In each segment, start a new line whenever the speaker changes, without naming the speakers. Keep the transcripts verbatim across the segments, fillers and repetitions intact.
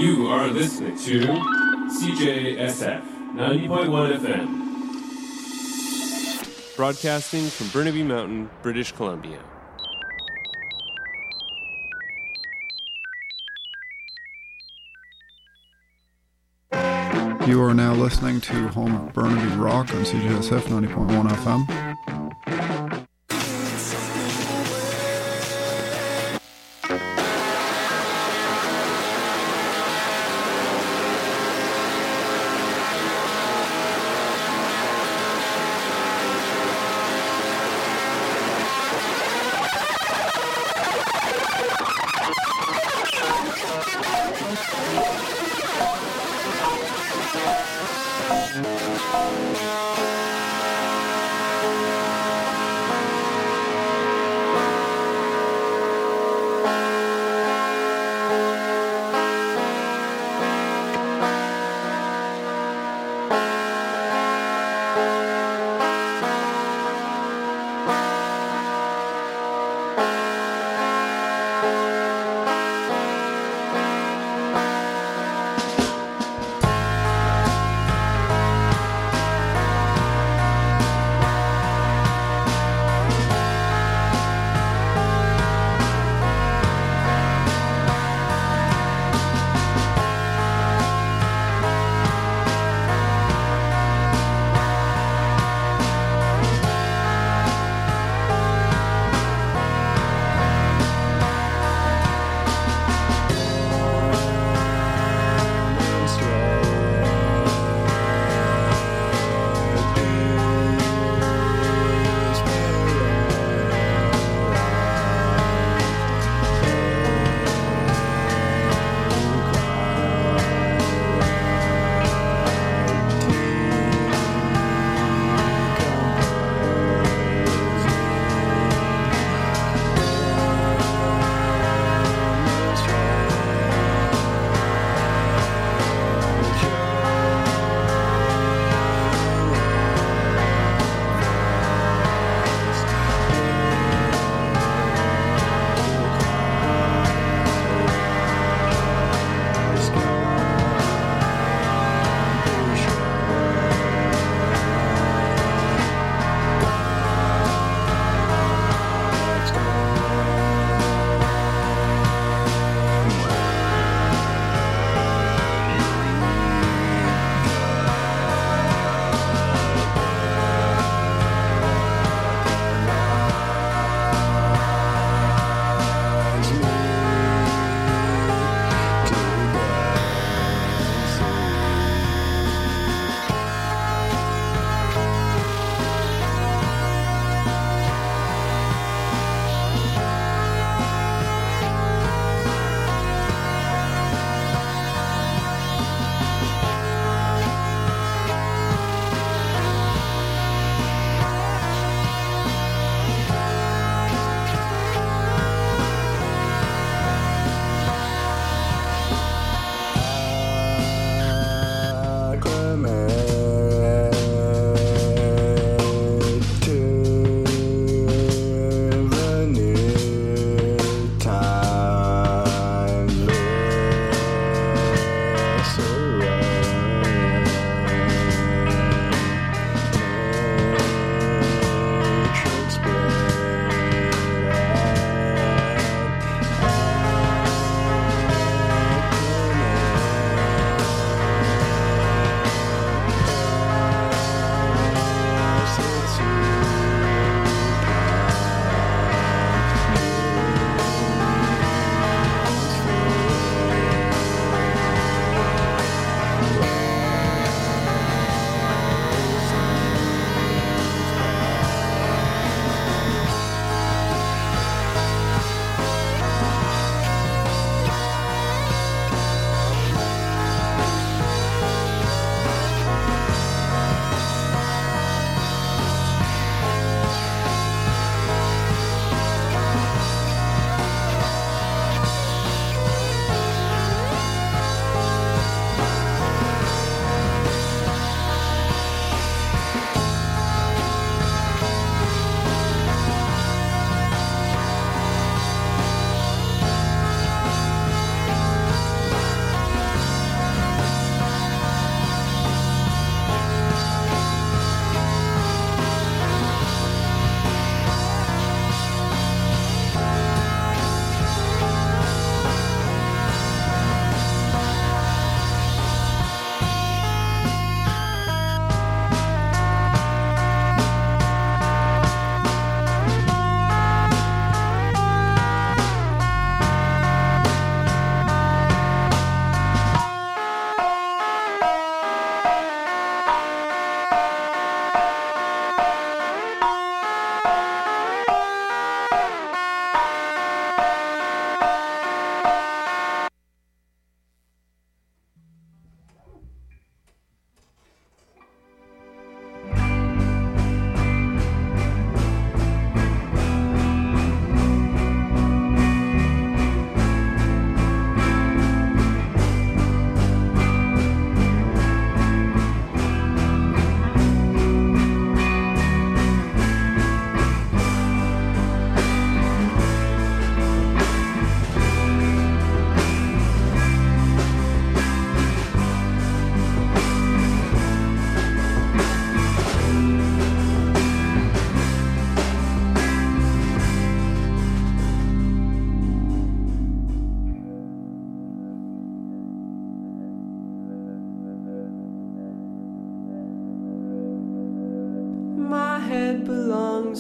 You are listening to C J S F ninety point one F M, broadcasting from Burnaby Mountain, British Columbia.
You are now listening to Home of Burnaby Rock on C J S F ninety point one F M.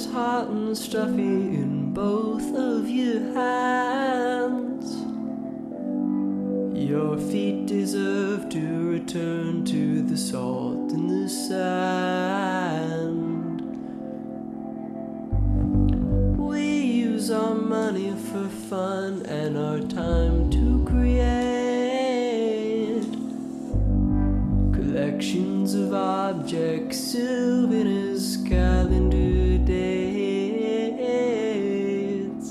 is hot and stuffy in both of your hands. Your feet deserve to return to the salt and the sand. We use our money for fun and our time to create collections of objects, souvenirs, calendar dates.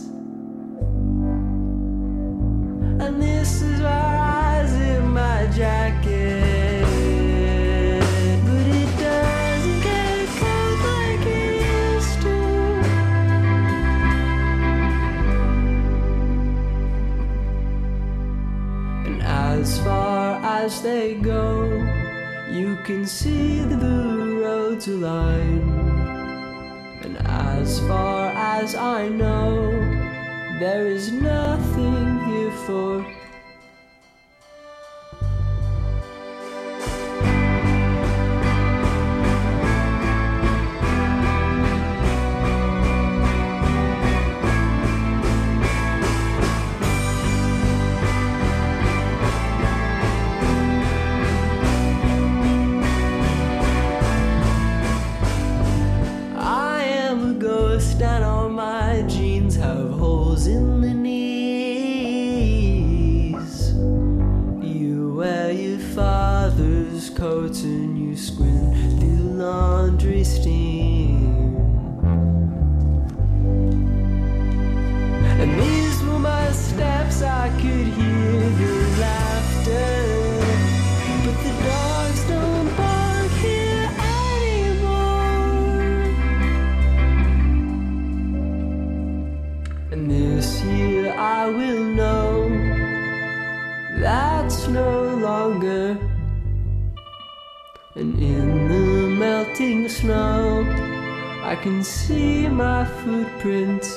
And this is why I zip my jacket, but it doesn't get cold like it used to. And as far as they go, you can see the blue roads align. And as far as I know, there is nothing here for and all my jeans have holes in the knees. You wear your father's coats and you squint through the laundry steam. And these were my steps, I could hear the laughter, but the dogs don't bark here anymore. And this year I will know that's no longer. And in the melting snow I can see my footprints.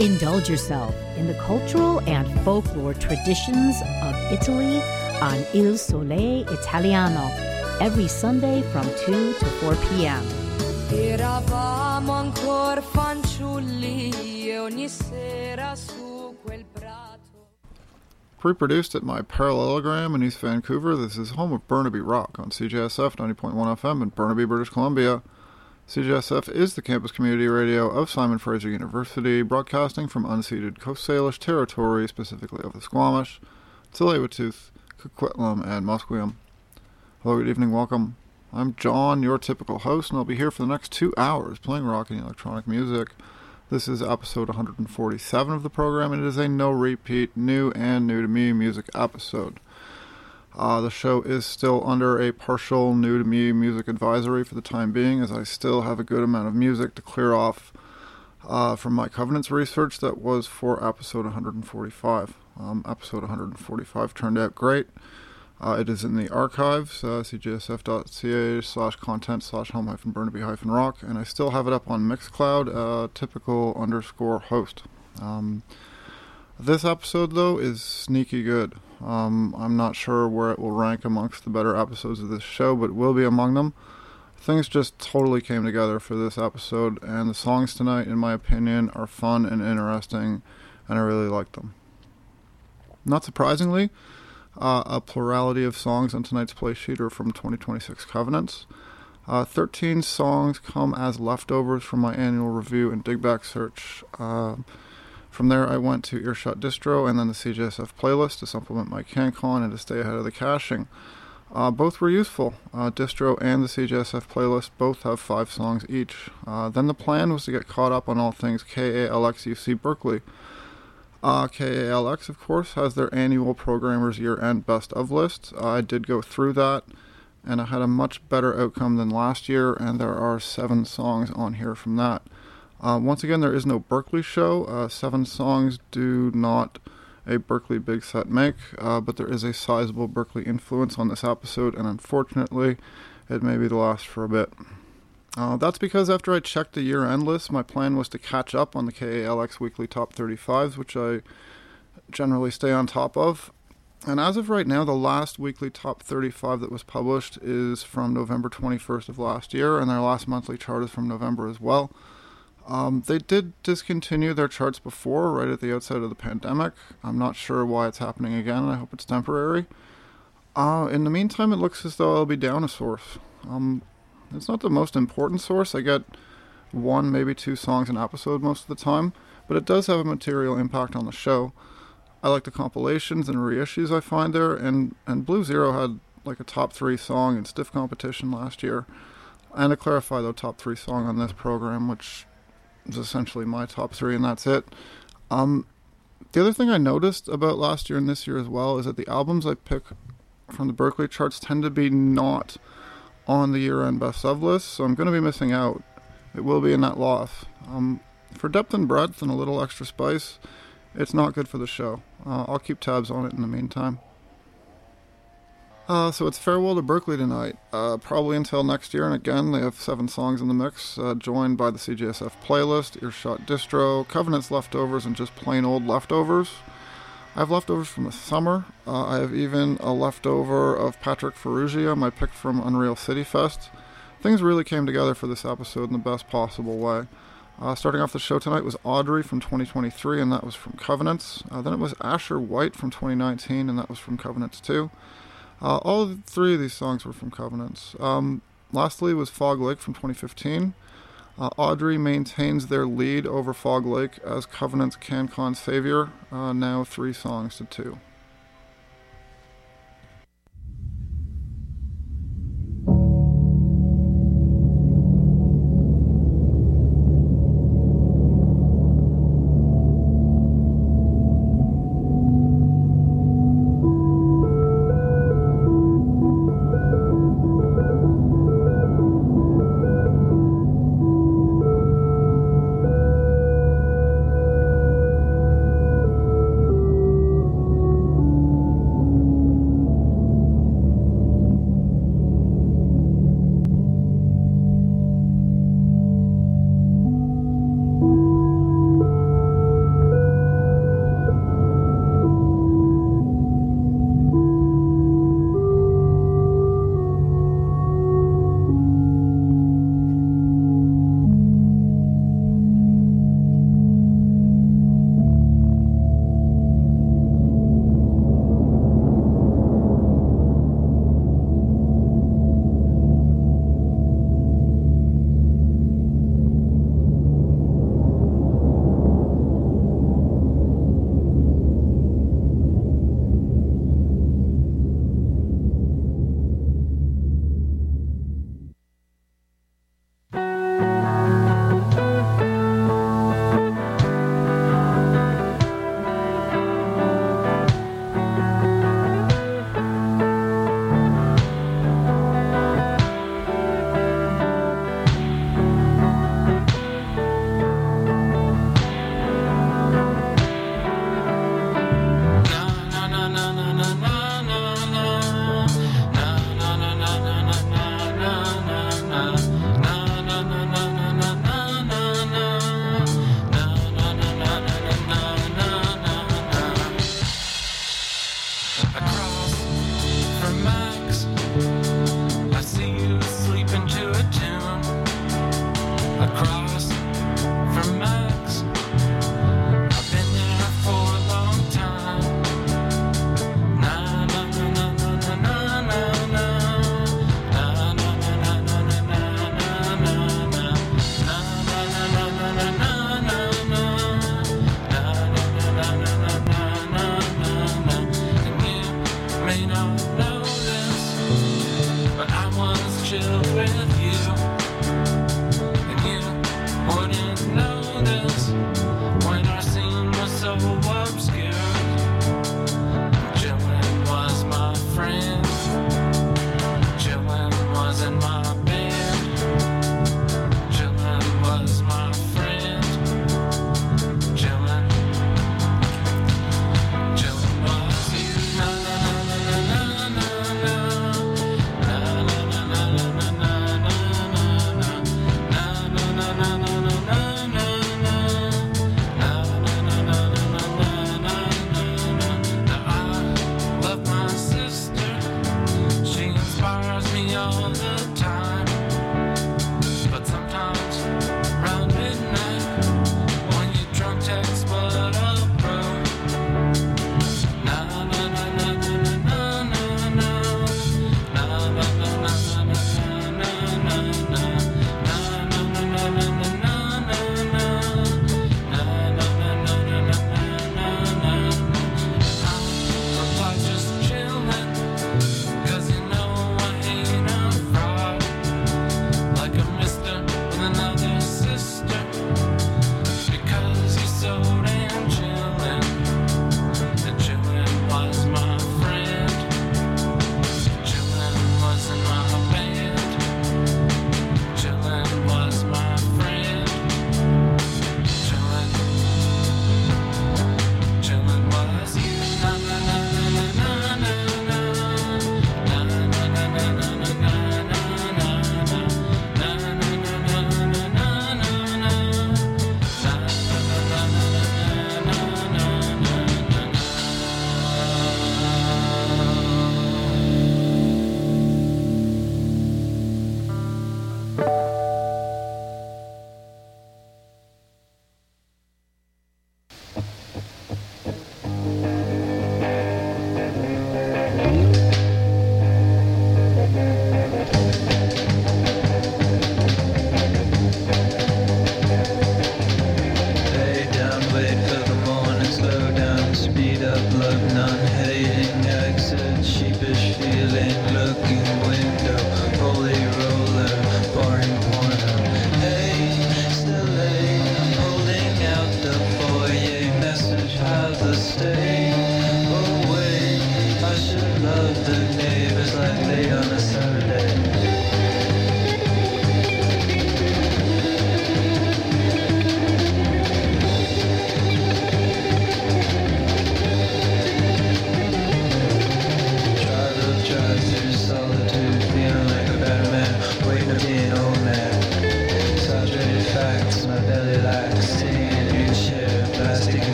Indulge yourself in the cultural and folklore traditions of Italy on Il Sole Italiano every Sunday from two to four p.m.
Eravamo ancora fanciulli e ogni sera su quel prato.
Pre-produced at my parallelogram in East Vancouver, this is home of Burnaby Rock on C J S F ninety point one F M in Burnaby, British Columbia. C J S F is the campus community radio of Simon Fraser University, broadcasting from unceded Coast Salish territory, specifically of the Squamish, Tsleil-Waututh, Coquitlam, and Musqueam. Hello, good evening, welcome. I'm John, your typical host, and I'll be here for the next two hours playing rock and electronic music. This is episode one hundred forty-seven of the program, and it is a no-repeat, new and new-to-me music episode. Uh, the show is still under a partial new-to-me music advisory for the time being, as I still have a good amount of music to clear off uh, from my Covenants research that was for episode one hundred forty-five. Um, episode one hundred forty-five turned out great. Uh, it is in the archives, uh, cjsf.ca slash content slash home hyphen Burnaby hyphen rock, and I still have it up on Mixcloud, uh, typical underscore host. Um, this episode, though, is sneaky good. Um, I'm not sure where it will rank amongst the better episodes of this show, but it will be among them. Things just totally came together for this episode, and the songs tonight, in my opinion, are fun and interesting, and I really like them. Not surprisingly, Uh, a plurality of songs on tonight's play sheet are from twenty twenty-six Covenants. Uh, thirteen songs come as leftovers from my annual review and digback search. Uh, from there I went to Earshot Distro and then the C J S F playlist to supplement my CanCon and to stay ahead of the caching. Uh, both were useful. Uh, Distro and the C J S F playlist both have five songs each. Uh, then the plan was to get caught up on all things K A L X U C Berkeley. Uh, K A L X, of course, has their annual Programmers Year-End Best of list. Uh, I did go through that, and I had a much better outcome than last year, and there are seven songs on here from that. Uh, once again, there is no Berkeley show. Uh, seven songs do not a Berkeley big set make, uh, but there is a sizable Berkeley influence on this episode, and unfortunately, it may be the last for a bit. Uh, that's because after I checked the year-end list, my plan was to catch up on the K A L X Weekly Top thirty-fives, which I generally stay on top of. And as of right now, the last Weekly Top thirty-five that was published is from November twenty-first of last year, and their last monthly chart is from November as well. Um, they did discontinue their charts before, right at the outset of the pandemic. I'm not sure why it's happening again, and I hope it's temporary. Uh, in the meantime, it looks as though I'll be down a source. Um... It's not the most important source. I get one, maybe two songs an episode most of the time, but it does have a material impact on the show. I like the compilations and reissues I find there, and, and Blue Zero had like a top three song in Stiff Competition last year, and to clarify, though, top three song on this program, which is essentially my top three, and that's it. Um, the other thing I noticed about last year and this year as well is that the albums I pick from the Berkeley charts tend to be not on the year-end best of list, so I'm going to be missing out. It will be a net loss. Um, for depth and breadth and a little extra spice, it's not good for the show. Uh, I'll keep tabs on it in the meantime. Uh, so it's farewell to Berkeley tonight, uh, probably until next year, and again, they have seven songs in the mix, uh, joined by the C J S F playlist, Earshot Distro, Covenants leftovers, and just plain old leftovers. I have leftovers from the summer. Uh, I have even a leftover of Patrick Ferrugia, my pick from Unreal City Fest. Things really came together for this episode in the best possible way. Uh, starting off the show tonight was Audrey from twenty twenty-three, and that was from Covenants. Uh, then it was Asher White from twenty nineteen, and that was from Covenants too. Uh, all three of these songs were from Covenants. Um, lastly was Fog Lake from twenty fifteen. Uh, Audrey maintains their lead over Fog Lake as Covenant's CanCon savior, uh, now three songs to two.